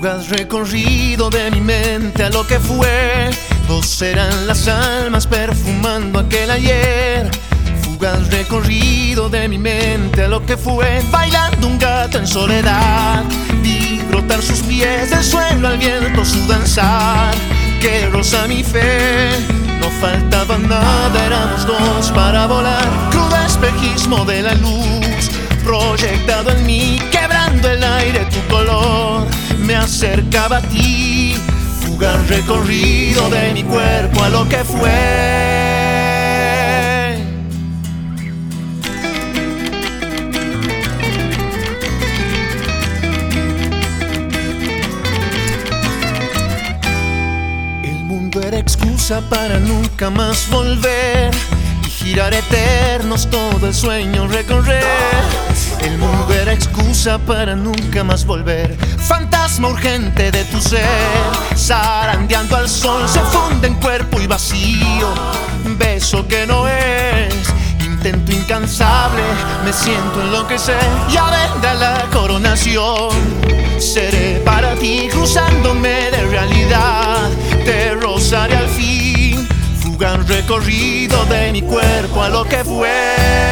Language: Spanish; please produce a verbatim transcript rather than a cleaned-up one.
Fugaz recorrido de mi mente a lo que fue. Dos eran las almas perfumando aquel ayer. Fugaz recorrido de mi mente a lo que fue. Bailando un gato en soledad, vi brotar sus pies del suelo al viento su danzar. Que roza mi fe, no faltaba nada, éramos dos para volar. Crudo espejismo de la luz proyectado en mí, quebrando el aire tu color me acercaba a ti. Fugaz recorrido de mi cuerpo a lo que fue. El mundo era excusa para nunca más volver y girar eternos todo el sueño recorrer. El mundo era excusa para nunca más volver. Fantasma urgente de tu ser, zarandeando al sol, se funde en cuerpo y vacío. Beso que no es, intento incansable, me siento enloquecer. Ya vendrá la coronación, seré para ti cruzándome de realidad. Te rozaré al fin, fugaz recorrido de mi cuerpo a lo que fue.